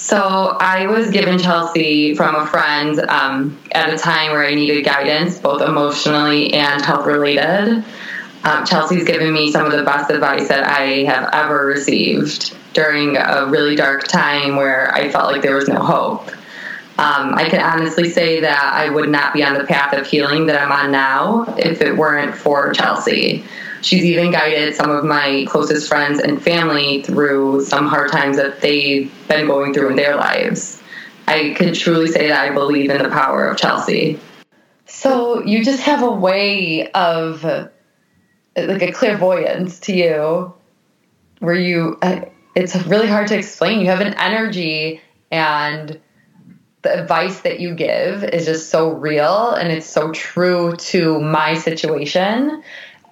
So I was given Chelsea from a friend at a time where I needed guidance, both emotionally and health related. Chelsea's given me some of the best advice that I have ever received during a really dark time where I felt like there was no hope. I can honestly say that I would not be on the path of healing that I'm on now if it weren't for Chelsea. She's even guided some of my closest friends and family through some hard times that they've been going through in their lives. I can truly say that I believe in the power of Chelsea. So you just have a way of, like, a clairvoyance to you where you, it's really hard to explain. You have an energy, and the advice that you give is just so real and it's so true to my situation.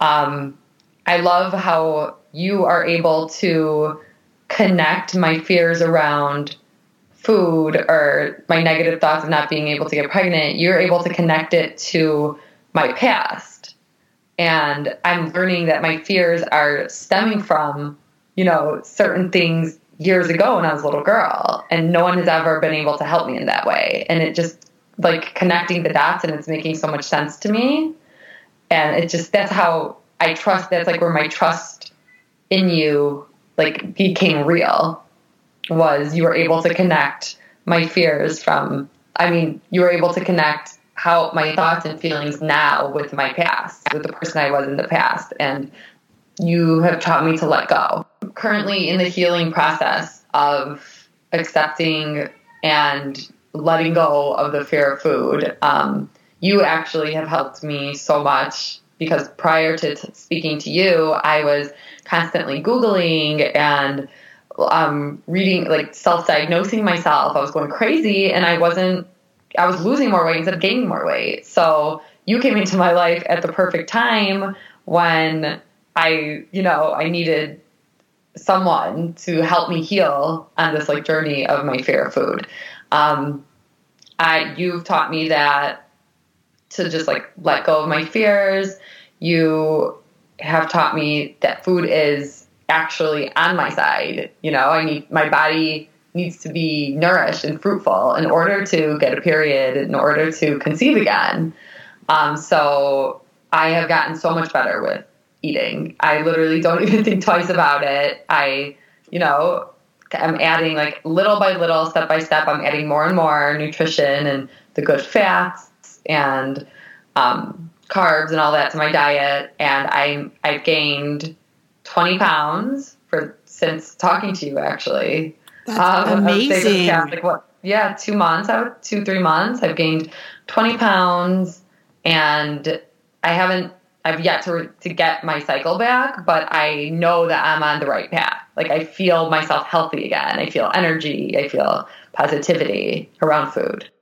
I love how you are able to connect my fears around food or my negative thoughts of not being able to get pregnant. You're able to connect it to my past. And I'm learning that my fears are stemming from, certain things years ago when I was a little girl. And no one has ever been able to help me in that way. And it just, like, connecting the dots, and it's making so much sense to me. And it just, that's how I trust. That's like where my trust in you, like, became real, was you were able to connect my fears from, you were able to connect how my thoughts and feelings now with my past, with the person I was in the past. And you have taught me to let go. I'm currently in the healing process of accepting and letting go of the fear of food. You actually have helped me so much, because prior to speaking to you, I was constantly Googling and reading, like, self-diagnosing myself. I was going crazy, and I was losing more weight instead of gaining more weight. So you came into my life at the perfect time when I needed someone to help me heal on this, like, journey of my fear of food. You've taught me that to just, like, let go of my fears. You have taught me that food is actually on my side. My body needs to be nourished and fruitful in order to get a period, in order to conceive again. So I have gotten so much better with eating. I literally don't even think twice about it. I'm adding, like, little by little, step by step, I'm adding more and more nutrition and the good fats and carbs and all that to my diet. And I've gained 20 pounds since talking to you, actually. That's amazing. 2 months, 2-3 months, I've gained 20 pounds, and I've yet to get my cycle back, but I know that I'm on the right path. Like, I feel myself healthy again. I feel energy. I feel positivity around food.